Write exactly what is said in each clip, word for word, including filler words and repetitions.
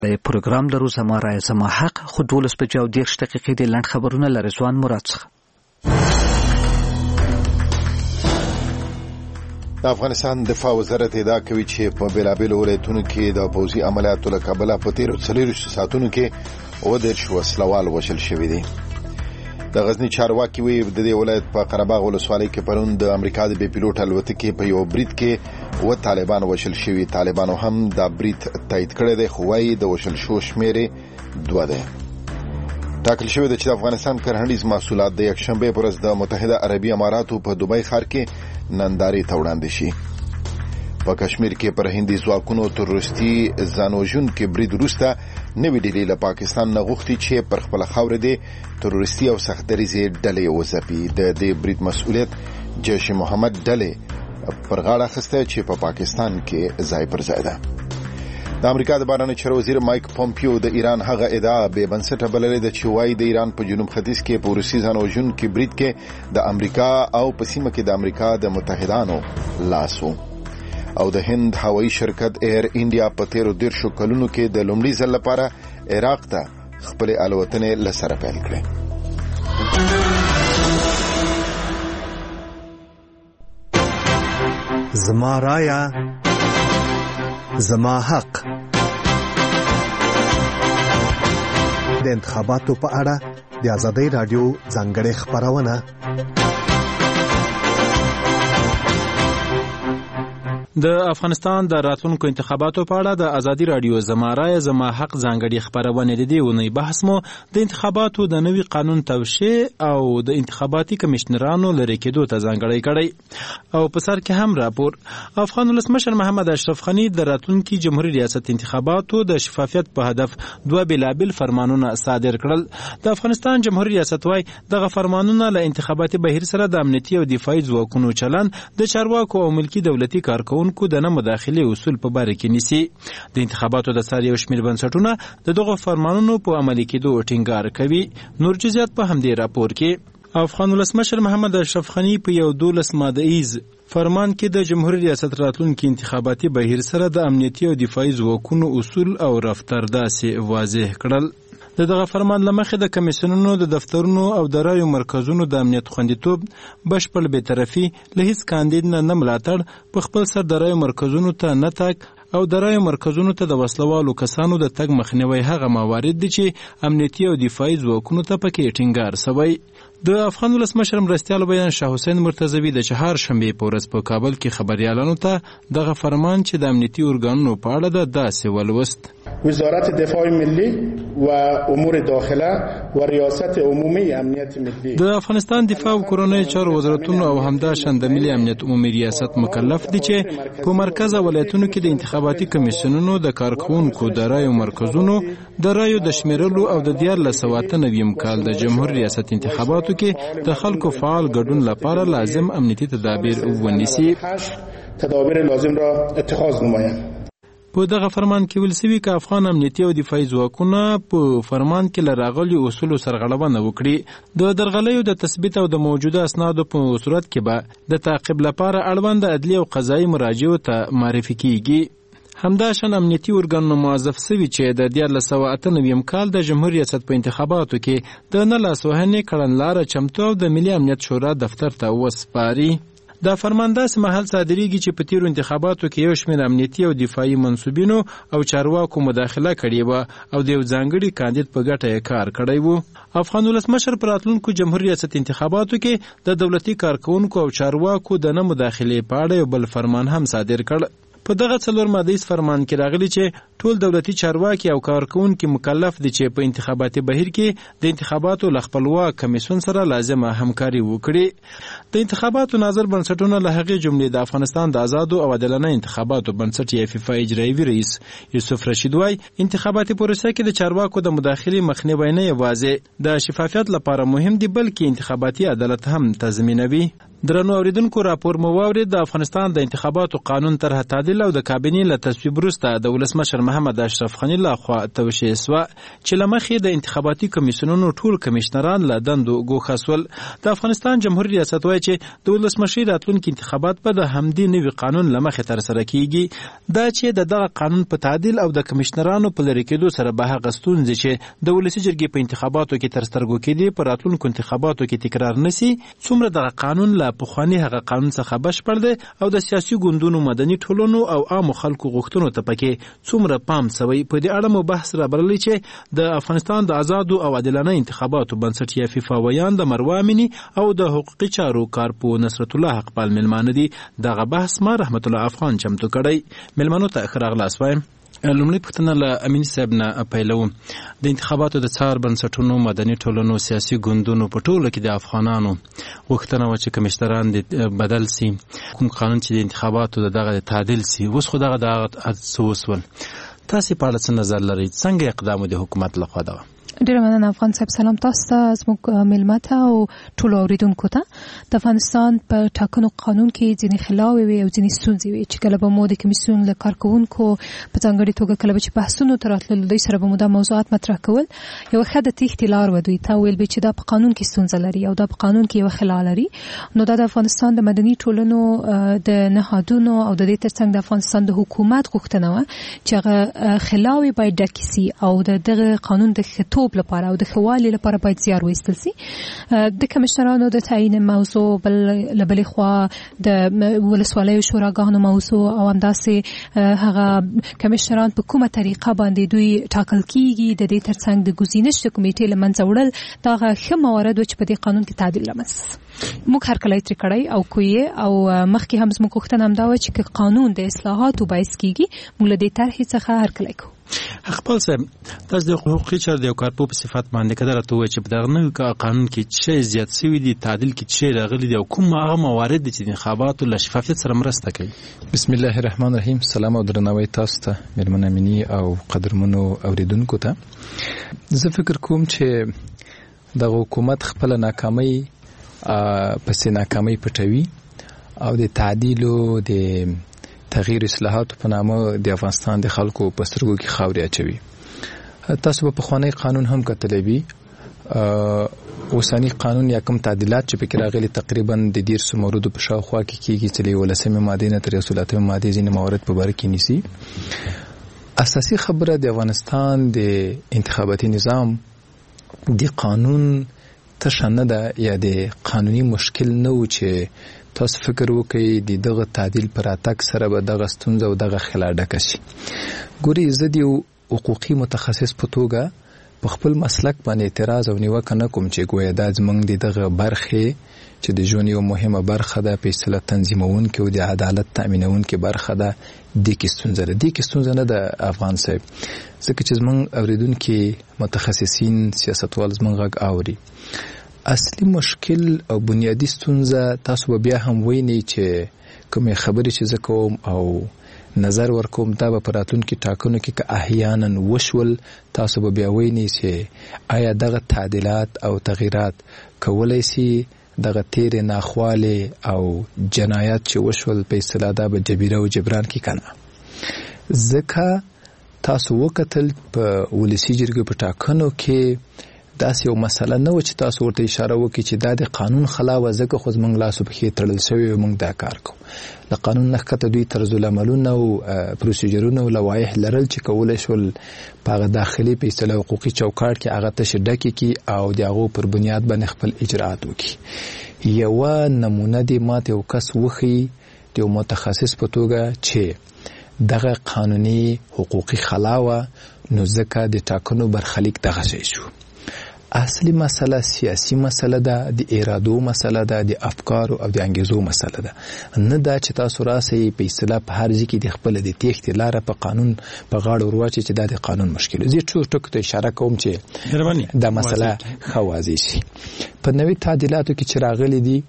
پروګرام درو زما رای زما حق خو دولس بجې او دېرش دقیقې د لنډ خبرونه له رضوان مراد څخه. د افغانستان دفاع وزارت ادعا کوي چې په بېلابېلو ولایتونو کې د پوځي عملیاتو له کبله په تېرو څلوېښتو ساعتونو کې اووه دېرش وسلوال وژل شوي دي. د غزني چارواکي وایي د دې ولایت په قرهباغ ولسوالۍ کې پرون د امریکا د بې پیلوټ الوتکې په یو برید کې اووه طالبان وژل شوي. طالبانو هم دا برید تایید کړی دی خو وایي د وژل شوو شمېر یې دوه دی. ټاکل شوی ده چې د افغانستان کرهڼیز محصولات د یکشنبې په ورځ د متحده عربي اماراتو په دوبۍ ښار کې نندارې ته وړاندې شي. په کشمیر کې پر هندي ځواکونو تروریستي ځانوژونکي برید وروسته نوې ډلې له پاکستان نه غوښتي چې پر خپله خاوره د تروریستي او سخت دریځې ډلې وځپي. د دې برید مسؤلیت جیش محمد ډلې پر غاړه اخیستی چې په پاکستان کې ځای پر ځای ده. د امریکا د بهرنیو چارو وزیر مایک پومپیو د ایران هغه ادعا بې بنسټه بللې ده چې وایي د ایران په جنوب ختیځ کې په روسي ځانوژونکي برید کې د امریکا او په سیمه کې د امریکا د متحدانو لاس و. او د هند هوایي شرکت ایر انډیا په تیرو دیرشو کلونو کې د لومړي ځل لپاره عراق ته خپلې الوتنې له سره پیل کړې. زما رایا زما حق. د انتخاباتو په اړه د آزادۍ رادیو ځانګړې خبرونه. د افغانستان د راتلونکو انتخاباتو په اړه د ازادي رادیو زما رای زما حق ځانګړي خبرونه د دې ونې بحث مو د انتخاباتو د نوي قانون توشیح او د انتخاباتي کمشنرانو لري کېدو ته ځانګړی کړی او په سر کې هم راپور. افغان ولسمشر محمد اشرف غنی د راتلونکي جمهوریت ریاست انتخاباتو د شفافیت په هدف دوه بېلابېل فرمانونه صادر کړل. د افغانستان جمهوریت ریاست وايي دغه فرمانونه له انتخاباتي بهیر سره د امنیتي او دفاعي ځواکونو چلند د چارواکو او ملکی دولتي کارکونکو د نه مداخلې اصول په باره کې نیسي. د انتخاباتو د ساري او شمېر بنسټونه د دغو فرمانونو په عملي کېدو ټینګار کوي. نور جزئیات په همدې راپور کې. افغان ولسمشر محمد اشرف غنی په یو دولس ماده ایز فرمان کې د جمهوریت ریاست راتلونکي انتخاباتي بهیر سره د امنیتي او دفاعي ځواکونو اصول او رفتار داسې واضح کړل. د دغه فرمان لمخې د کمیسیونونو د دفترونو او د رایو مرکزونو د امنیت خوندیتوب بشپړ بېطرفي له هیڅ کاندید نه نه ملاتړ په خپل سر د رایو مرکزونو ته نه تګ او د رایو مرکزونو ته د وسلوالو کسانو د تګ مخنیوی هغه موارد دي چې امنیتي او دفاعي ځواکونو ته پکې ټینګار سوی. د افغان ولسمشر مرستیال بیان شاه حسین مرتضوی د چهارشنبې په ورځ په کابل کې خبریالانو ته دغه فرمان چې د امنیتي ارګانونو په اړه ده داسې ولوست. وزارت دفاع ملی و امور داخله و ریاست عمومی امنیت ملی د افغانستان دفاع او کورنۍ چارو وزارتونو او همداشان د ملي امنیت عمومي ریاست مکلف دي چې په مرکز ولایتونو کې د انتخاباتي کمیسیونونو د کارکونکو د رایو مرکزونو د رایو د شمیرلو او د دیارلس سوه اته نوي کال د جمهوریت ریاست انتخاباتو کې د خلکو فعال ګډون لپاره لازم امنیتي تدابیر ونیسي. تدابیر لازم را اتخاذ نمایند. په دغه فرمان کې ویل شوي که افغان امنیتي او دفاعي ځواکونه په فرمان کې له راغلي اصولو سرغړونه وکړي د درغلیو د تثبیت او د موجوده اسنادو په صورت کې به د تعقیب لپاره اړوند عدلي او قضایي مراجعو ته معرفي کیږي. همداشان امنیتي ارګانونه موظف سوي چې د دیارلس سوه اته نوي کال د جمهوریت ریاست په انتخاباتو کې د نه لاسوهنې کړنلاره چمتو او د ملي امنیت شورا دفتر ته وسپاري. دا فرمان داسې مهال صادریږي چې په تیرو انتخاباتو کې یو شمېر امنیتي او دفاعي منصوبینو او چارواکو مداخله کړې وه او د یو ځانګړي کاندید په ګټه یې کار کړی و. افغان ولسمشر په راتلونکو جمهوریت ریاست انتخاباتو کې د دولتي کارکونکو او چارواکو د نه مداخلې په اړه یو بل فرمان هم صادر کړ. په دغه څلور مادهیز فرمان کې راغلي چې ټول دولتي چارواکي او کارکونکي مکلف دي چې په انتخاباتي بهیر کې د انتخاباتو له خپلواک کمیسیون سره لازمه همکاري وکړي. د انتخاباتو ناظر بنسټونه له هغې جملې د افغانستان د آزادو او عادلانه انتخاباتو بنسټ یا فیفا اجرایوي رئیس یوسف رشید وایي انتخاباتي پروسه کې د چارواکو د مداخلې مخنیوی نه یوازې د شفافیت لپاره مهم دی بلکې انتخاباتي عدالت هم تضمینوي. درنو اوریدونکو راپور مو واورید. د افغانستان د انتخاباتو قانون طرح تعدیل او د کابینې له تصویب وروسته د ولسمشر محمد اشرف غنی لخوا توشیح سوه چې له مخې د انتخاباتي کمیسیونونو ټول کمیشنران له دندو ګوښه سول. د افغانستان جمهوریت ریاست وایي چې د ولسمشرۍ راتلونکي انتخابات به د همدې نوي قانون له مخې ترسره کیږي. دا چې د دغه قانون په تعدیل او د کمیشنرانو په لرې کېدو سره به هغه ستونزې چې د ولسي جرګې په انتخاباتو کې تر سترګو کېدې په راتلونکو انتخاباتو کې تکرار نشي، څومره دغه قانون له پخواني هغه قانون څخه بشپړ دی او د سیاسي ګوندونو، مدني ټولنو او عامو خلکو غوښتنو ته پکې څومره پام سوی. په دې اړه مو بحث رابرلی چې د افغانستان د آزادو او عادلانه انتخاباتو بنسټ یا فیفا ویان د مروه امینی او د حقوقي چارو کارپو نصرت الله حقپال ملمانه دي. دغه بحث ما رحمت الله افغان چمتو کړی. ملمانو ته ښه راغلاست وایم. لومړی پوښتنه له امین صاحب نه پیلوم. د انتخاباتو د څار بنسټونو، مدني ټولنو، سیاسي ګوندونو په ټوله کې د افغانانو غوښتنه وه چې کمیشنران دې بدل سي، کوم قانون چې د انتخاباتو د دغه تعدیل سي. اوس خو دغه د هغه څه وسول. تاسې په اړه څه نظر لرئ؟ څنګه اقدام د حکومت لخوا ده؟ ډیره مننه افغان صاحب. سلام تاسو ته، زموږ مېلمه ته او ټولو اوریدونکو ته. د افغانستان په ټاکنو قانون کې ځینې خلاوې وي او ځینې ستونزې وي چې کله به مو د کمیسیون له کارکوونکو په ځانګړې توګه کله به چې بحثونو ته راتلل دوی سره به مو دا موضوعات مطرح کول، یوه ښه د تېښتې لار وه دوی ته ویل به چې دا په قانون کې ستونزه لري او دا په قانون کې یوه خلا لري. نو دا د افغانستان د مدني ټولنو د نهادونو او د دې ترڅنګ د افغانستان د حکومت غوښتنه وه چې هغه خلاوې باید ډکې سي او د دغه قانون د ښه توب لپاره او د ښه والي لپاره باید زیار وایستل سي. د کمیشنرانو د تعیین موضوع، بل له بلې خوا د ولسوالیو شوراګانو موضوع او همداسې هغه کمیشنران په کومه طریقه باندې دوی ټاکل کیږي، د دې ترڅنګ د ګزینش د کمیټې له منځه وړل، دا هغه ښه موارد و چې په دې قانون کې تعدیل رامنځته. موږ هر کله یې ترې کړی او کوی او مخکې هم زموږ غوښتنه همدا وه چې قانون د اصلاحاتو باعث کیږي، موږ له دې طرحې څخه هر کله کوو. خپل صاحب، تاسو د حقوقي چارو د یو کارپو په صفت باندې که درته ووایي چې په دغه نوي قانون کې څه شی زیات سوي دي، تعدیل کې څه شی راغلي دي او کوم هغه موارد دي چې د انتخاباتو له شفافیت سره مرسته کوي؟ بسم الله الرحمن الرحیم. سلام او درناوی تاسو ته مېرمن امینی او قدرمنو اوریدونکو ته. زه فکر کوم چې دغه حکومت خپل ناکامۍ پسې ناکامۍ پټوي او د تعدیلو د تغییر اصلاحاتو په نامه د افغانستان د خلکو په سترګو کې خاورې اچوي. تاسو به پخوانی قانون هم کتلی وي، اوسني قانون یا کوم تعدیلات چې پکې راغلي تقریبا د دیرسو موردو په شاوخوا کې کېږي چې له یولسمې مادې نه تر یو سل اتمې مادې ځینې موارد په باره کې نیسي. اساسي خبره د افغانستان د انتخاباتي نظام د قانون تشه نه ده یا د قانوني مشکل نه و چې تاسو فکر وکړئ د دغه تعدیل پر راتګ سره به دغه ستونزه او دغه خلا ډکه شي. ګورئ، زه د یو حقوقي متخصص په توګه په خپل مسلک باندې اعتراض او نیوکه نه کوم چې ګویا دا زموږ د دغه برخې چې د ژوند یو مهمه برخه ده، فیصله تنظیمونکې او د عدالت تأمینونکې برخه ده، دې کې ستونزه ده. دې کې ستونزه نه ده افغان صاحب، ځکه چې زموږ اوریدونکي متخصصین سیاستوال زموږ غږ اوري. اصلي مشکل او بنیادی ستونزه تاسو به بیا هم وینئ چې کومې خبرې چې زه کوم او نظر ورکوم دا به په راتلونکي ټاکنو کې که احیانا وشول، تاسو به بیا وینئ چې آیا دغه تعدیلات او تغییرات کولی سي دغه تیرې ناخوالې او جنایات چې وشول په اصطلاح دا به جبیره او جبران کې کنه. ځکه تاسو وکتل په ولسي جرګې په ټاکنو کې داسې یو مسله نه و چې تاسو ورته اشاره وکړئ چې دا د قانون خلا وه، ځکه خو زموږ لاسو پښې تړل شوي او موږ دا کار کوو. له قانون نه ښکته دوی طرزالعملونه او پروسیجرونه او لوایح لرل چې کولی شول په هغه داخلي په اصطلاح حقوقي چوکاټ کې هغه تشې ډکې کړي او د هغو پر بنیاد باندې خپل اجرات وکړي. یوه نمونه دې ماته یو کس وښیي د یو متخصص په توګه چې دغه قانوني حقوقي خلا وه، نو ځکه د ټاکنو برخلیک دغه شی شو. اصلي مسله سیاسي مسله ده، د ارادو مسله ده، د افکارو او د انګیزو مسله ده. نه دا چې تاسو راسئ په اصطلاح په هر ځای کې د خپل د تېښتې لاره په قانون په غاړه ورواچئ چې دا د قانون مشکل. زه څو ټکو ته اشاره کوم چې دا مسله ښه واضح شي. په نوي تعدیلاتو کې چې راغلي دي،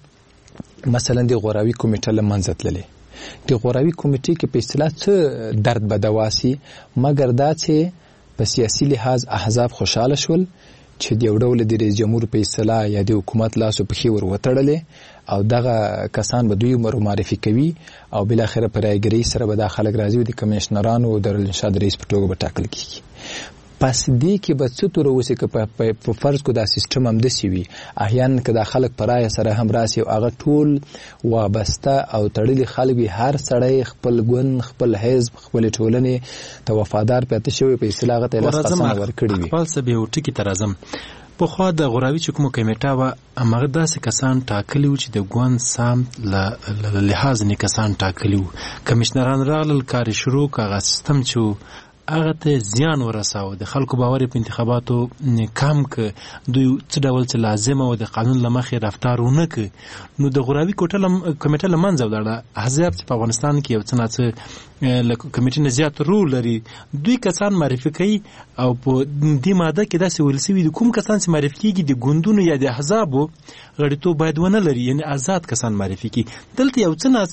مثلا د غوراوي کمیټه له منځه تللې. د غوراوي کمیټې کې په اصطلاح څه درد به دوا سي، مګر دا چې په سیاسي لحاظ احزاب خوشحاله شول چې د یو ډول د رئیس جمهور په اصطلاح یا د حکومت لاسو پښې ور وتړلې او دغه کسان به دوی معرفي کوي او بل اخره پر رایګری سره به د خلک راځي او د کمشنرانو او د انشاد رئیس په توګه به ټاکل کیږي. پس دې کې به څه تور وسی که په فرض کو دا سیستم هم دسی وي احیانا که د خلک پرای سره هم راسي او هغه ټول وابسته او تړلي خلک وي، هر سړی خپل ګوند خپل حزب خپل ټولنې ته وفادار پاتې شوی په اصطلاح ته لاس قسم ورکړي وي. خپل سبه او ټکی تر اعظم په خوا د غوراوي چې کومه کمیټه و هغه داسې کسان ټاکلي و چې د ګوند سام له لحاظ نه کسان ټاکلي و، کمشنران راغلل کار شروع کاغه سیستم چې هغه ته زیان ورساو، د خلکو باور په انتخاباتو کم ک دوی څه ډول چې لازم او د قانون لمخې رفتار ونه ک. نو د غوراوي کوټه کمیټه لمنځه ولاړه، حزب په افغانستان کې یو څه نه له کمیټې نه زیات رول لري، دوی کسان معرفي کوي او په دې ماده کې داسې ویل شوي د کوم کسان چې معرفي کیږي د ګوندونو یا د احزابو غړیتوب باید ونه لري، یعنی آزاد کسان معرفي کی. دلته یو څه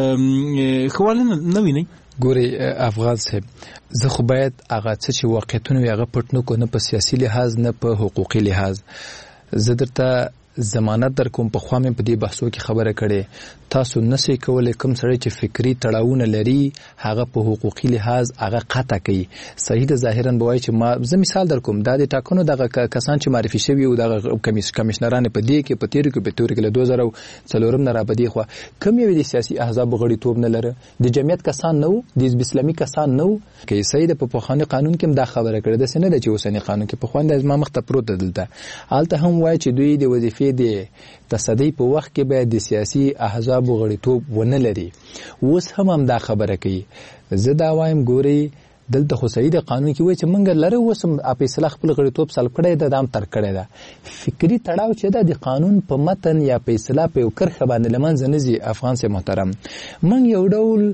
نه خوالنه نه ویني. ګوري افغان صاحب، زه خو باید هغه څه چې واقعیتونه وي هغه پټ نه کو، نه په سیاسي لحاظ نه په حقوقي لحاظ. زه درته ضمانت در کوم په خوا مې په دې بحثو کې خبره کړې، تاسو نسئ کولی کوم سړی چې فکري تړاوونه لري هغه په حقوقي لحاظ هغه قطع کوي. صحیح ده، ظاهرا به وایي چې ما زه مثال در کوم، دا د ټاکنو دغه کسان چې معرفي شوي او دغه کمیشنران په دې کې په تیرو کې په تیرو کې له دوه زره څلورم نه را په دې خوا کوم یو د سیاسي احزابو غړیتوب نه لره، د جمعیت کسان نه وو، د حزب اسلامي کسان نه وو. که صحیح ده، په پخواني قانون کې هم دا خبره کړې ده، څه نه ده چې اوسني قانون کې پخواني د زما مخ ته پروت ده. دلته هلته هم وایي چې دوی د وظیفې د تصدی په وخت کې باید د سیاسي احزابو غړیتوب ونه لري. اوس هم هم دا خبره کوي. زه دا وایم ګوري دلته خو صحیح د قانون کې وایي چې موږ لره اوس هم په اصطلاح خپل غړیتوب سلب کړی ده، دام تر کړی ده. فکري تړاو چې ده د قانون په متن یا په اصطلاح په یو کرښه باندې له منځه نه ځي. افغان صاحب محترم، موږ یو ډول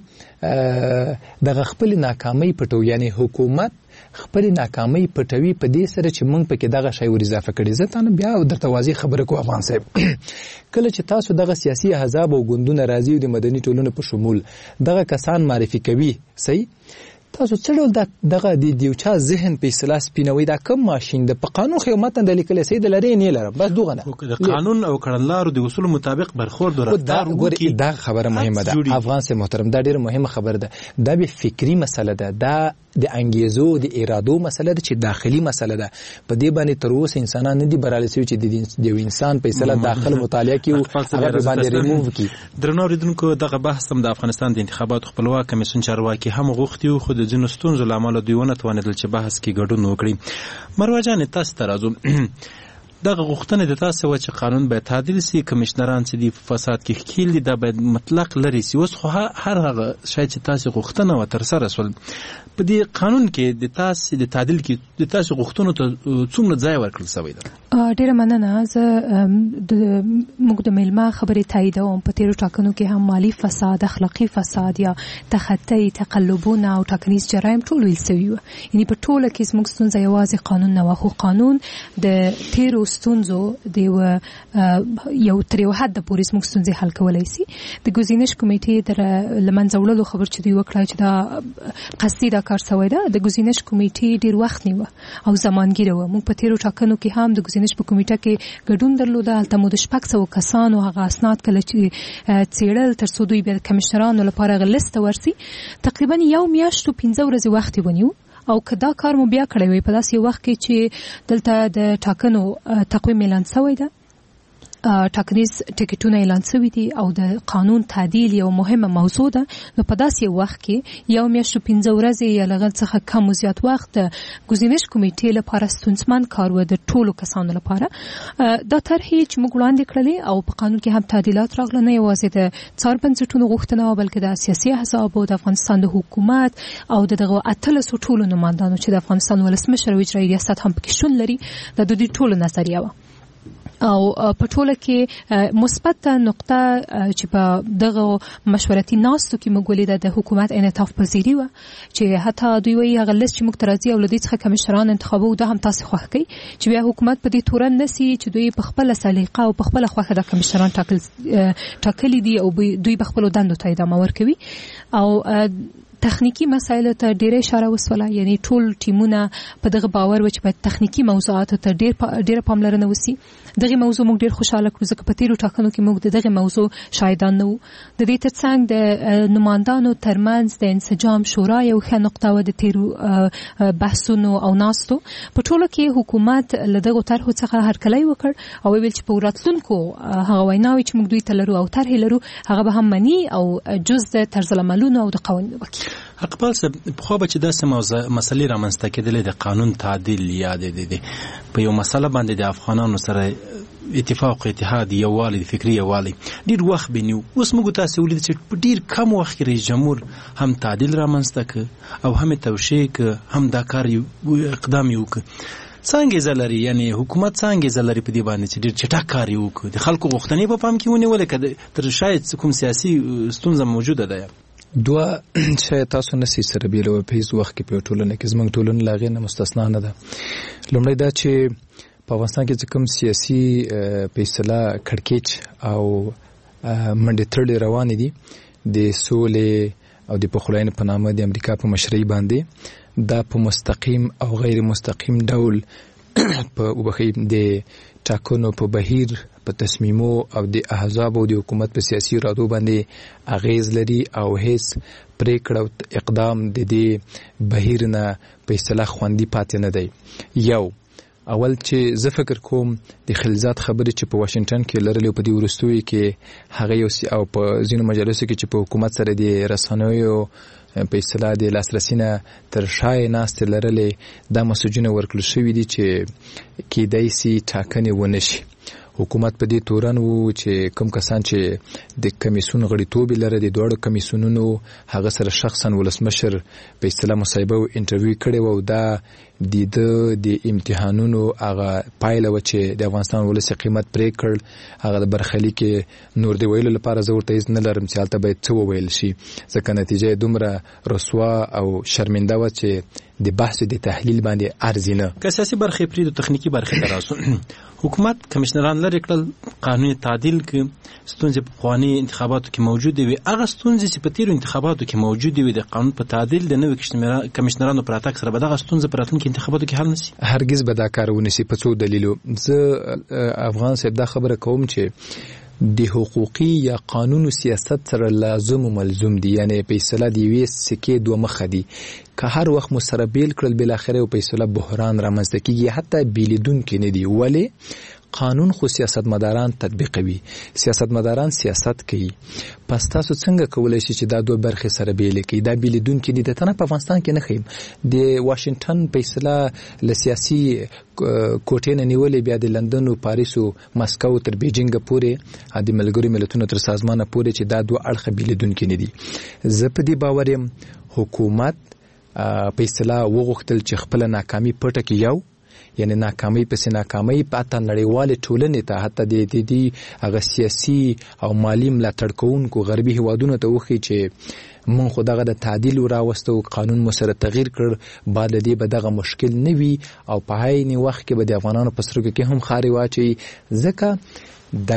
دغه خپل ناکامۍ پټو، یعنی حکومت خپل ناکامۍ پټوي په دې سره چې موږ پکې دغه شی ور اضافه کړي. زه تاسو بیا درته واضح خبره کوم افغان صاحب، کله چې تاسو دغه سیاسي احزاب او ګوندونه راځي او د مدني ټولنې په شمول دغه کسان معرفي کوي، صحیح تاسو څه ډول دغه د یو چا ذهن په اصطلاح سپینوي، دا کم ماشین د په قانون خو متن د لیکل سي د لري نه لرم، بس دغه نه د قانون او کړنلارو د اصول مطابق برخورد رفتار وکړي. دا خبره مهمه ده افغان سي محترم، دا ډیره مهمه خبره ده. دا به فکری مسله ده، دا د انګیزو د ارادو مسله ده چې داخلي مسله ده. په دې باندې تر اوسه انسانان نه دي برابر شوي چې د یو انسان په اصطلاح داخل مطالعه کوي او هغه باندې ریموو کوي. درنو اوریدونکو، دغه بحث هم د افغانستان د انتخاباتو خپلواک کمیسیون چارواکي هم غوښتي او خو د ځینو ستونزو له امله دوی ونه توانېدل چې بحث کې ګډون وکړي. مروه جان، تاسو ته راځو. دغه غوښتنه د تاسو و چې قانون باید تعدیل شي، کمشنران چې د فساد کې ښکیل دي دا باید مطلق لري شي. اوس خو هر هغه شی چې تاسو غوښتنه و تر سره سول په دې قانون کې د تاسو د تعدیل کې د تاسو غوښتنو ته څومره ځای ورکړل شوی دی؟ ډیره مننه. زه د موږ د میلمه خبرې تاییدوم. په تیرو ټاکنو کې هم مالی فساد، اخلاقی فساد یا تخطی، تقلبونه او ټاکنیز جرایم ټول ویل شوي وو. یعنی په ټوله کې زموږ ستونزه یوازې قانون نه وه، خو قانون د تیرو ستونزو د یو تر یو حد پورې زموږ ستونزې حل کولی شي. د ګزینش کمیټې د له منځه وړلو خبر چې دوی وکړه چې دا قصدي دا کار شوی ده، د ګزینش کمیټې ډېر وخت نیوه او زمانګیره وه. موږ په تیرو ټاکنو کې هم د ګزینش په کمیټه کې ګډون درلوده. هلته مو د شپږ سوه کسانو هغه اسناد کله چې څېړل تر څو دوی بیا د کمشنرانو لپاره هغه لیست ورسي، تقریبا یو میاشت او پنځه ورځې وخت یې ونیو. او که دا کار مو بیا کړی وي په داسې وخت کې چې دلته د ټاکنو تقویم اعلان شوی ده، ټاکنیز ټیکټونه اعلان شوي دي او د قانون تعدیل یو مهمه موضوع ده، نو په داسې وخت کې یو میاشت پنځه ورځې یا له هغه څخه کم او زیات وخت د ګزینش کمیټې لپاره ستونزمن کار و د ټولو کسانو لپاره. دا طرحې چې موږ وړاندې کړلې او په قانون کې هم تعدیلات راغله، نه یوازې د څار بنسټونو غوښتنه بلکې د سیاسي احزابو، د افغانستان د حکومت او د دغه اتلسو ټولو نمایندانو چې د افغانستان ولسمشر او اجرایي ریاست هم پکې شتون لري، د دوی ټولو نظریه وه. او په ټوله کې مثبت نقطه چې په دغه مشورتي ناستو کې موږ ولیده د حکومت انعطاف پذیري وه، چې حتی دوی وایي هغه لیست چې موږ ته راځي او له دې څخه کمشنران انتخابوو، دا هم تاسې خوښ کوي چې بیا حکومت په دې تورن نه سي چې دوی په خپله سلیقه او په خپله خوښه د کمشنران ټاکل ټاکلي دي او دوی په خپلو دندو ته ادامه ورکوي. او تخنیکی مسایلو ته ډیره اشاره وسوله، یعنی ټول ټیمونه په دغه باور و چې باید تخنیکی موضوعاتو ته ډیر ډیره پاملرنه وسی. دغه موضوع موږ ډیر خوشاله کړو ځکه په تیرو ټاکنو کې موږ دغه موضوع شاهدان نه وو. د دې ترڅنګ د نمائندانو ترمنځ د انسجام شورا یو ښه نقطه و د تیرو بحثونو او ناستو. په ټولو کې حکومت له دغه طرحو څخه هرکلی وکړ او ویل چې په راتلونکو هغه ویناوي چې موږ دوی ته لرو او طرحې لرو هغه به هم مني او جز د طرز العملونو او د قوانینو وکړي. اقبال صاحب خو به چې داسې موضوع مسلې رامنځته کېدلې د قانون تعدیل یاد دي په یو مسله باندې د افغانانو سره اتفاق اتحاد یووالی فکری یووالی ډیر وخت بنیو. اوس موږ تاسو ولید چې په ډیر کم وخت کې رئیس جمهور هم تعدیل رامنځته ک او هم توشیح ک هم دا کار اقدام یو ک. څنګه زلري یعنی حکومت څنګه زلري په دې باندې چې ډیر چټک کار یو ک د خلکو غوښتنې په پام کې ونیول کړي تر شاید کوم سیاسي ستونزه موجوده ده. دوه شاید تاسو نسی سره بیلو په هیڅ وخت کې په ټولنه کې زمونږ ټولنه لاغې نه مستثنا نه ده. لومړی دا چې په افغانستان کې کوم سیاسي فیصله کړکېچ او منډې تړلې روانې دي د سولې او د پخلاینې په نامه د امریکا په مشرۍ باندې دا په مستقیم او غیر مستقیم ډول په وبخي د ټاکنو په بهیر په تصمیمو او د احزاب او د حکومت په سیاسي ارادو باندې اغیز لري او هیڅ پریکړه او اقدام د دې بهیر نه په اصطلاح خوندي پاتې نه دی. یو اول چې زه فکر کوم د خلزات خبرې چې په واشنگټن کې لرلې په دې ورستوي کې هغه یو او په ځینو مجالسو کې چې په حکومت سره د رسنیو په اصطلاح د لاسرسي نه تر شای ناستې لرلې دا مسجونه ورکړل شوي دي چې کېدای سي ټاکنې ونه شي. حکومت په دې تورن وو چې کوم کسان چې د کمیسون غړیتوب لري د دوړو کمیسونونو هغه سره شخصا ولسمشر په اصطلاح مصاحبه او انټرویو کړي وو. دا د د امتحانونو هغه پایله و چې د افغانستان ولسی قیمت پرې کړ هغه د برخلیک نور دی ویلو لپاره زه ورته هیڅ نه لرم چې هلته باید څه وویل شي ځکه نتیجه دومره رسوا او شرمنده و چې د بحث د تحلیل باندې ارزي نه. که سیاسي برخې پرې د تخنیکی برخې تراسو حکومت کمشنران لري کړل قانوني تعدیل کې ستونزې په قواني انتخاباتو کې موجوده وي. هغه ستونزې چې په تیرو انتخاباتو کې موجوده وي د قانون په تعدیل د نوې کمشنرانو پر اتاک سره به دغه ستونزې په راتلونکي انتخاباتو کې حل نشي. هرگز به دا کار ونشي په څو دلیلو. زه افغان صاحب دا خبره کوم چې د حقوقي یا قانون سیاست سره لازم او ملزوم دي، یعنی په اصطلاح دی وی سکه دوه مخ دي که هر وخت مسره بیل کړل بل اخره او په اصطلاح بحران رامنځته کیږي حتی بیلیدون کې نه دی. ولی قانون خو سیاستمداران تطبیقوي، سیاستمداران سیاست کوي. پس تاسو څنګه کولای شئ چې دا دوه برخې سره بیل کړئ؟ دا بیلیدون کې دي. د تنه په افغانستان کې نه خیم د واشنگټن په اصطلاح ل سیاسي کوټې نه نیولې بیا د لندن او پاریس او مسکو تر بیجینګ پورې د ملګرو ملتونو تر سازمان پورې چې دا دوه اړخ بیلیدون کې نه دي. زه په دې باور یم حکومت په اصطلاح وغوښتل چې خپل ناکامي پټه کړي، یو یعنی ناکامي پس ناکامي پاته نړیواله ټولنې ته حتی د دې دي هغه سیاسي او مالی ملاتړ کوونکو غربي هوادونو ته وخی چې مون خو دغه د تعدیل راوستو قانون مو سره تغییر کړ بعد دې به دغه مشکل نه وي او په هاي وخت کې به د افغانانو په سرګه کې هم خاري واچي. ځکه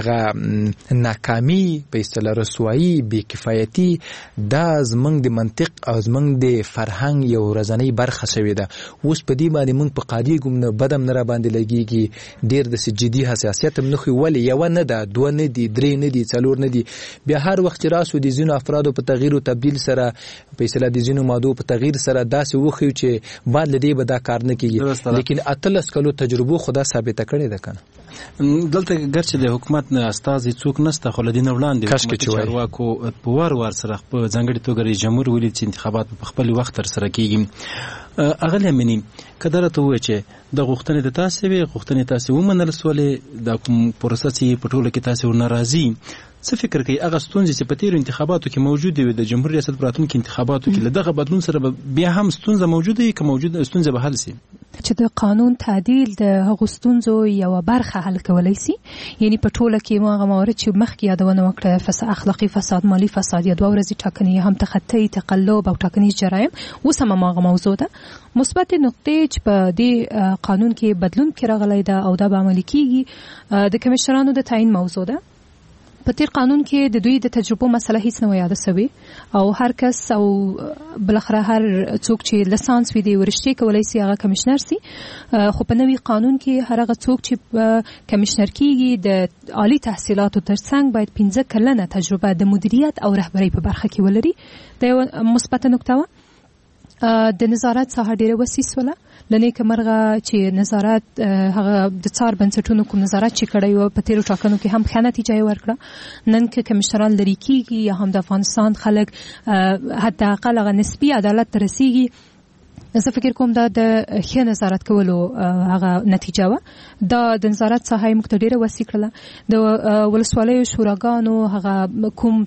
دغه ناکامی په اصطلاح رسوایی بی کفایتی دا زمنګ د منطق او زمنګ د فرهنګ یو ورځنی برخه شوی ده. اوس په دې باندې موږ په قاضي ګم نه بدم نه را باندې لګیږي، ډیر د جدي حساسیت هم نه خو ولی یو نه ده دوه نه دي درې نه دي څلور نه دي. بیا هر وخت راسو د زینو افرادو په تغییر او تبديل سره په اصطلاح د زینو ماده په تغییر سره داسې وخی چې بعد لدی به دا کار نه کیږي. لیکن اتلس کلو تجربه خدا ثابت کړي ده کنه. دلته ګرچې د حکومت نه استازي څوک نشته خو لدین وړاندې چارواکو په وار وار سره په ځانګړي توګه رئیس جمهور ولید چې انتخابات په خپل وخت تر سره کیږي. اغلی امینی کدره ته وای چې د غوښتنې د تاسو وی غوښتنې تاسو ومنل سولې د کوم پروسس په ټوله کې تاسو ناراضي څه فکر کوي؟ هغه ستونزې چې په تیرو انتخاباتو کې موجوده وي د جمهوریت ریاست راتلونکي انتخاباتو کې له دغه بدلون سره بیا هم ستونزه موجوده وي که موجوده ستونزه به حل شي؟ چې د قانون تعدیل د هغو ستونزو یو برخه حل کولای شي. یعنی په ټوله کې موږ موارد چې مخکې یادونه وکړه فساد، اخلاقی فساد، مالی فساد، یا دوه ورځې ټاکنې هم تخطی تقلب او ټاکنیز جرایم اوس هم موږ موضوع ده. مثبت نقطې چې په دې قانون کې بدلون کې راغلی ده او دا به عملي کیږي د کمشنرانو د تعیین موضوع ده. په تیر قانون کې د دوی د تجربو مسله هیڅ نه یاد سوي او هر کس او بلخره هر څوک چې لسانس وي دی ورشتي کولای سي هغه کمشنر سي خو په نوي قانون کې هر هغه څوک چې کمشنر کیږي د عالی تحصیلاتو ترڅنګ باید پنځه کلنه تجربه د مدیریت او رهبری په برخه کې ولري. دا یو مثبت نکته و. د نظارت ساحه ډیره وسیع سوله لنی کمرغه چې نظارت هغه د څار بنسټونو کوم نظارت چې کړی و په تیرو ټاکنو کې هم ښه نتیجه ورکړه. نن کې کمشنران لري کیږي یا هم د افغانستان خلک حتی اقل هغه نسبی عدالت ته رسیږي. زه فکر کوم دا د ښه نظارت کولو هغه نتیجه و. دا د نظارت ساحه موږ ته ډیره وسیع کړله. د ولسوالیو شوراګانو هغه کوم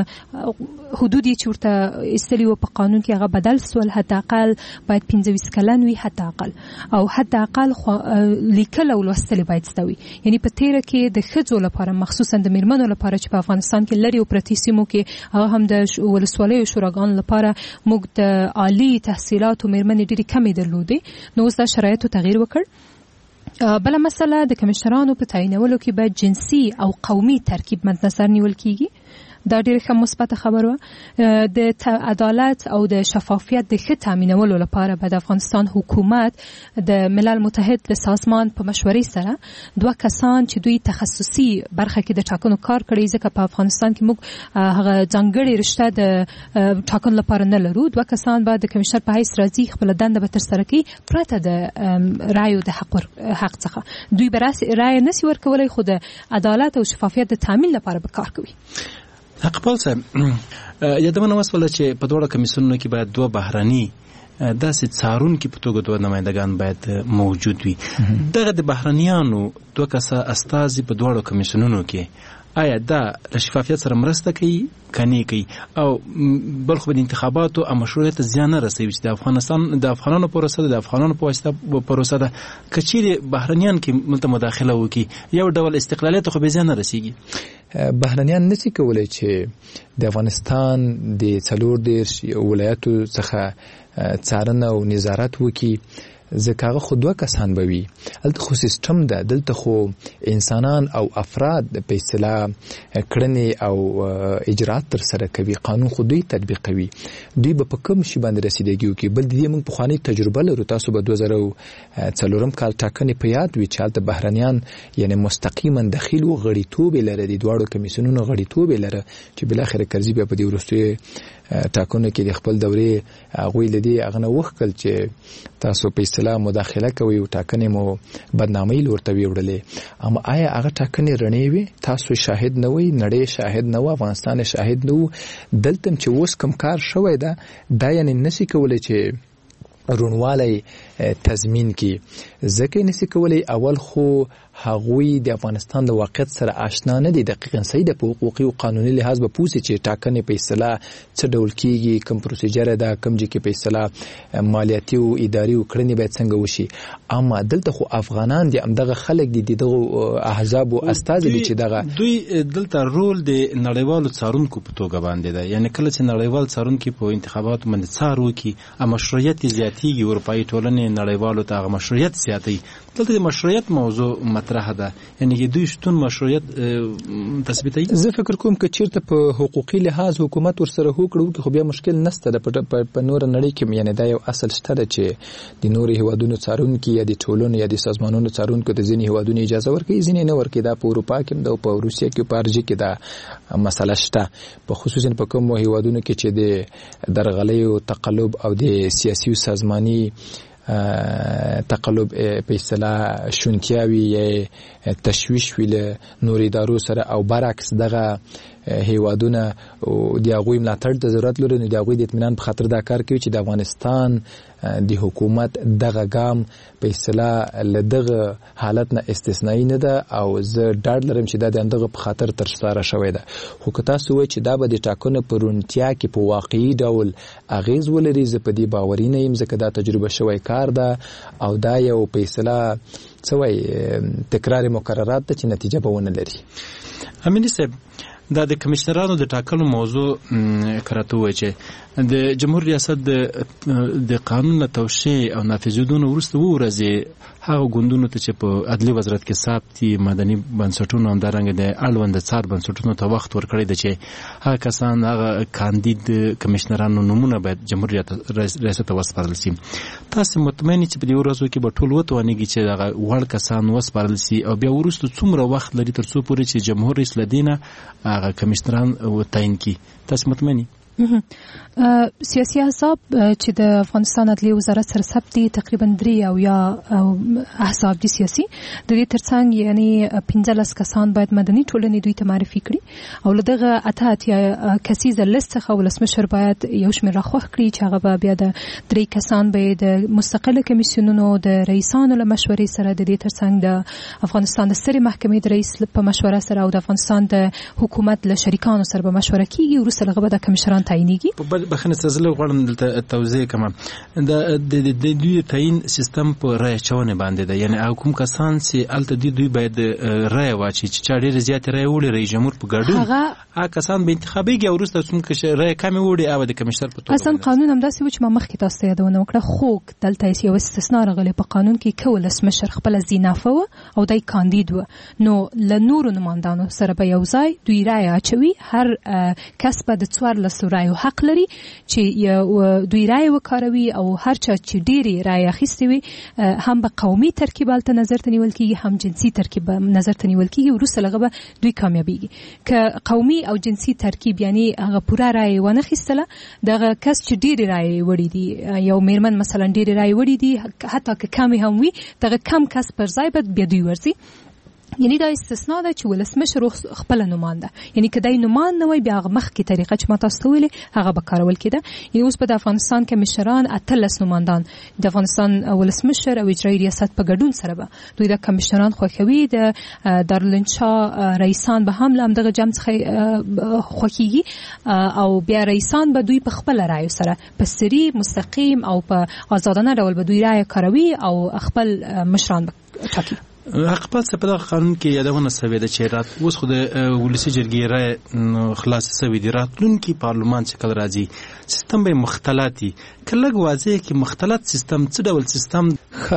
حدود چې ورته ایستلي وو په قانون کې هغه بدل سول. حتی اقل باید پنځه ویشت کلن وي حتی اقل او حتی اقل لیکل او لوستل باید زده وي. یعنی په تیره کې د ښځو لپاره مخصوصا د میرمنو لپاره چې په افغانستان کې لري او پرتې سیمو کې هغه هم د ولسوالیو شوراګانو لپاره موږ د عالی تحصیلاتو میرمنې ډېرې کمې درلودې. نو اوس دا شرایطو تغییر وکړ. بله مسله د کمشنرانو په تعینولو کې باید جنسي او قومي ترکیب مد نظر نیول کیږي. دا ډېره ښه مثبته خبره وه. د عدالت او د شفافیت د ښه تامینولو لپاره به د افغانستان حکومت د ملل متحد د سازمان په مشورې سره دوه کسان چې دوی تخصصي برخه کې د ټاکنو کار کړی، ځکه په افغانستان کې موږ هغه ځانګړې رشته د ټاکنو لپاره نه لرو، دوه کسان به د کمشنر په حیث راځي، خپل دنده به ترسره کوي پرته د رایو د حق حق څخه. دوی به رایه نشي ورکولی خو د عدالت او شفافیت د تامین لپاره به کار کوي. اقبال صاحب، یادونه وسوله چې په دواړو کمیسیونونو کې باید دوه بهرني داسې څارونکي په توګه دوه نمایندګان باید موجود وي. دغه د بهرنیانو دوه کسه استازي په دواړو کمیسیونونو کې آیا دا له شفافیت سره مرسته کوي کني کوي او بل خو د انتخاباتو او مشروعیت زیان نه رسوي چې د افغانستان د افغانانو پروسه د افغانانو په واسطه پروسه ده کچېرې بهرنیان کې ملته مداخله وکړي یو ډول استقلالیت خو به زیان نه رسیږي. بهرنیان نشي کولای چې د افغانستان د څلور دېرش ولایتو څخه څارنه او نظارت وکړي، ځکه هغه خو دوه کسان به وي. هلته خو سیستم ده، دلته خو انسانان او افراد په اصطلاح کړنې او اجرات ترسره کوي، قانون خو دوی تطبیقوي. دوی به په کوم شي باندې رسیدګي وکړي؟ بل د دې موږ پخوانۍ تجربه لرو. تاسو به دوه زره څلورم کال ټاکنې په یاد وي چې هلته بهرنیان یعنې مستقیما دخیل وو، غړیتوب یې لره، د دواړو کمیسیونونو غړیتوب یې لره، چې بالاخره کرزي بیا په دې وروستیو ټاکنو کې د خپل دورې هغوی له دې هغه نه وښکل چې تاسو په اصطلاح مداخله کوي او ټاکنې مو بدنامۍ لور ته ویوړلې. اما آیا هغه ټاکنې رڼې وي؟ تاسو شاهد نه وئ، نړۍ شاهد نه وه، افغانستان شاهد نه و. دلته چې اوس کوم کار شوی ده دا یعنې نشي کولی چې رونوالی تضمین کی، ځکه نشي کولی اول خو هغوی د افغانستان د واقعیت سره آشنا نه دي، دقیقاً صحیح ده، په حقوقي او قانوني لحاظ به پوه سي چې ټاکنې په اصطلاح څه ډول کیږي، کوم پروسیجر ده، کوم ځای کې په اصطلاح مالیاتي او اداري او کړنې باید څنګه وشي. اما دلته خو افغانان دي، همدغه خلک دي، دغه احزابو استازي دي چې دغه دوی دلته رول د نړیوالو څارونکو په توګه باندې ده. یعنی کله چې نړیوال څارونکي په انتخاباتو باندې څار وکړي او مشروعیت زیاتېږي، اروپایي ټولنې نړیوالو ته هغه مشروعیت زیاتوي. دلته د مشروعیت موضوع مطرح ده، یعنی دوی شتون مشروعیت تثبیتوي. زه فکر کوم که چیرته په حقوقي لحاظ حکومت ورسره هوکړو خو بیا مشکل نشته ده. په نور نړۍ کې یعنی دا یو اصل شته ده چې د نورو هیوادونو څارونکي یا د ټولنو یا د سازمانونو څارونکو د ځینې هیوادونو اجازه ورکوي، ځینې نه ورکوي. دا په اروپا کې ده او په روسیه کې په ارجې کې دا مسله شته، په خصوصا په کوم هیوادونو کې چې د درغلیو تقلب او د سیاسي او سازماني تقلب په اصطلاح شونتیاوي یا تشویش وی له نور ادارو سره او برعکس دغه هیوادونه د هغوی ملاتړ ته ضرورت لري، نو د هغوی د اطمینان په خاطر دا کار کوي چې د افغانستان د حکومت دغه ګام په اصطلاح له دغه حالت نه استثنایی نه ده او زه ډاډ لرم چې دا د همدغه په خاطر ترسره شوی ده. خو که تاسو وایئ چې دا به د ټاکنو په روڼتیا کې په واقعي ډول اغیز ولري، زه په دې باوري نه یم، ځکه دا تجربه شوی کار ده او دا یو په اصطلاح څه وایي تکرار مقررات ده چې نتیجه به ونه لري. امیني صاحب، دا د کمشنرانو د ټاکلو موضوع کراته وای چې د جمهور ریاست د د قانون له توشیح او نافذیدونو وروسته ورځي هغه ګوندونو ته چې په عدلي وزارت کې ثابتي مدني بنسټونو همدارنګه د اړوند څار بنسټونو ته وخت ورکړی دی چې هغه کسان هغه کاندید کمشنرانو نمونه باید جمهور ریاست ته وسپارل شي. تاسو مطمئن چې په دې ورځو کې به ټول وتوانیږي چې هغه وړ کسان وسپارل شي او بیا وروسته څومره وخت لري تر څو پورې چې جمهور رئیس لدینه هغه کمشنران وتعیین کړي؟ تاسو مطمئن؟ سیاسي احزاب چې د افغانستان عدلي وزارت سره ثبت دي تقریبا درې او یا احزاب دي سیاسي، د دې ترڅنګ یعنی پنځلس کسان باید مدني ټولنې دوی ته معرفي کړي او له دغه اته اتیا کسیزه لیست څخه ولسمشر باید یو شمېر راخوښ کړي چې هغه به بیا د درې کسان به د مستقله کمیسیونونو د رئیسانو له مشورې سره د دې ترڅنګ د افغانستان د سترې محکمې د رئیس په مشوره سره او د افغانستان د حکومت له شریکانو سره به مشوره کیږي، وروسته هغه به د کمشنران تعیینیږي. بخنه تزله غواړم دلته توضیح کوم د د دوی تعیین سیستم په رای چونه باندې ده، یعنی حکومت کسان چې الته دی دوی باید رای واچي چې چا ډیر زیات رای وړي رئیس جمهور په ګډون هغه کسان به انتخابي کې ورسته څوم کې رای کم وړي او د کمشنر په توګه اصلا قانون هم داسې و چې ما مخکې تاسو ته یادونه وکړه، خو دلته یو استثناء راغلی په قانون کې کول ولسمشر خپل زینافه و او دای کاندید و، نو له نورو نمائندانو سره به یو ځای دوی رای اچوي، هر کس به د څوارلس رایو حق لري چې دوی رای وکاروي او هر چا چې ډېری رای اخیستې وي هم به قومي ترکیب هلته نظر ته نیول کېږي هم جنسي ترکیب نظر ته نیول کېږي، وروسته هغه به دوی کامیابیږي. که قومي او جنسي ترکیب یعنی هغه پوره رای ونه خیستله دغه کس چې ډېری رای وړي دي، یو میرمن مثلا ډېری رای وړي دي حتی که کمې هم وي دغه کم کس پر ځای به بیا دوی ورځي، یعنی دا استثناء ده چې ولسمشر خپل نماینده یعنی کدی نماینده وي بیا هغه مخکې طریقه چې ما تاسو ته ویلې هغه به کارول کېده. یعنی اوس په افغانستان کې مشران اتلس نمایندان د افغانستان ولسمشر او اجرایي ریاست په ګډون سره به دوی د کمشنران خوښوي، د دارالانشا رئیسان به هم له دغه جمع څخه خوښیږي او بیا رئیسان به دوی په خپل رایو سره په سری مستقیم او په آزادانه ډول به دوی رای کاروي او خپل مشران به ټاکي. خپل څه په قانون کې یادونه شوې ده چې رات اوس خو د ولسی جرګې رای خلاص شوی دی، راتلونکي پارلمان چې کله راځي سیستم به مختلطي کله واضح کې مختلط سیستم څه ډول سیستم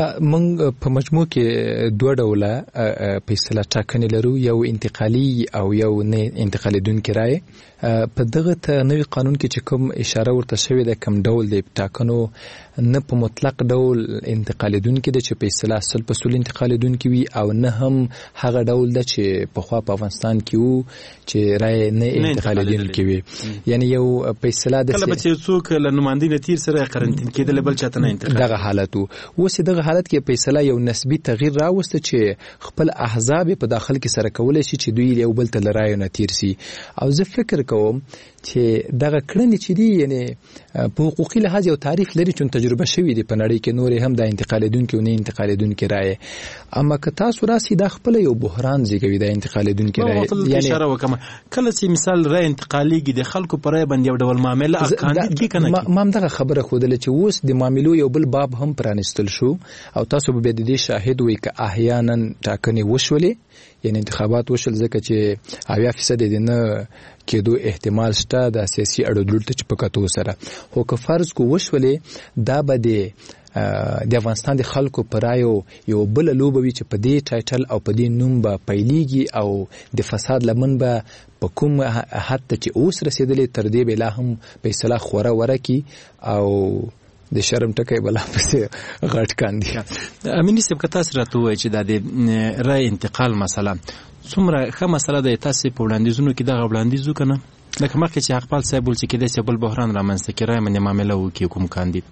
موږ په مجموع کې دوه ډوله په اصطلاح ټاکنې لرو، یو انتقالي او یو نه انتقالي دونکو رای. په دغه ته نوی قانون کې چې کوم اشاره ورته شوې ده کوم ډول د ټاکنو نه په مطلق ډول انتقالي دونکو ده چې په اصطلاح سل په سل انتقالي دونکو وي او نه هم هغه ډول ده چې په خوا په افغانستان کې وو چې رای نه انتقالي دونکو وي، یعنی یو په اصطلاح د کله چې څوک له نمائندګۍ تیر سره قرنطین کېدل بل چاته نه انتقال دغه حالت وو. اوس دغه حالت کې په اصطلاح یو نسبی تغییر راوسته چې خپل احزاب په داخل کې سره کولای شي چې دوی یو بل ته لرای نه تیر سي، او زه فکر کوم چې دغه کړنې چې دي یعنی په حقوقي لحاظ یو تاریخ لري چې تجربه شوی دی په نړۍ کې نور هم د انتقال دونکو او نه انتقال دونکو رائے، اما که تاسو راسي د خپل یو بحران زیږوي د انتقال دونکو رائے. یعنی اشاره وکم کله چې مثال رائے انتقالي د خلکو پرې باندې یو ډول معاملې اکاندید کی کنه ما هم دغه خبره خوده چې اوس د معاملو یو بل باب هم پرانستل شو او تاسو به د دې شاهد وي که احیانا ټاکنې وشولې یعنی انتخابات وشل ځکه چې اویا فیصد د نه کېدو احتمال شته د سیاسي اړودوړ ته چپکاتو سره، خو که فرض کو وشولې دا به د د افغانستان د خلکو پرایو یو بل لوبوي چې په دې ټایټل او په دې نوم به پیلېږي او د فساد لمن به په کوم حد چې اوس رسیدلې تر دې بلا هم په اصطلاح خوره ورکی او د شرم ټکي بلا پسې غټ کاندي. امینی صاحب کتا سره ته وای چې د رای انتقال مثلا څومره ښه مسله ده تاسو په وړاندیزونو کې دغه وړاندیزو کنه لکه مخکې چې خپل صاحب ول چې کېدای شي بل بحران رامنځته کړي رای باندې معامله وکړي کوم کاندید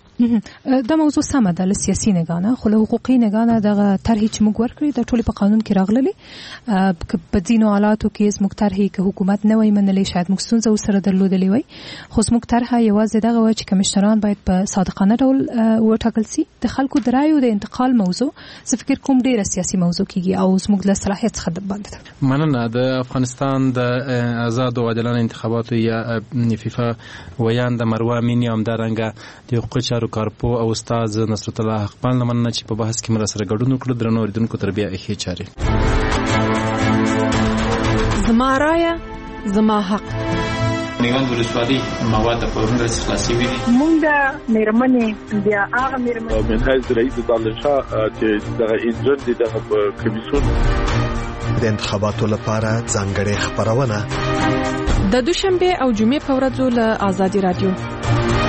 دا موضوع سمه ده له سیاسي نگاه خو له حقوقي نگاه دغه طرحې چې موږ ورکړي د ټولو په قانون کې راغلي په ځینو حالاتو کې زموږ طرحې که حکومت نه وای منلې شاید موږ ستونزه ورسره درلودلې وای، خو زموږ طرحه یوازې دغه و چې کمشنران باید په صادقانه ډول وټاکل شي. د خلکو د رایو د انتقال موضوع زه فکر کوم ډیره سیاسي موضوع کیږي او زموږ له صلاحیت څخه د باندې ده. مننه. د افغانستان د آزاد او عادلانه انتخاباتو یا فیفا ویان د مروه امینی هم دارنګه د حقوقي چارو کارپو او استاد نصرت الله حقپال لمنه چې په بحث کې مر سره ګډون وکړو درنو ریدونکو تربیه اخی چاري. زما رایه زما حق. میوند ولسوالۍ مواد په ورنډه خلاصي وي. مونږ د مېرمنې بیا هغه مېرمنې منهج رئیس دالشاه چې د انجن دي د کمیسیون د انتخاباتو لپاره ځانګړې خبرونه د دوشنبه او جمعې په ورځو له آزادي رادیو.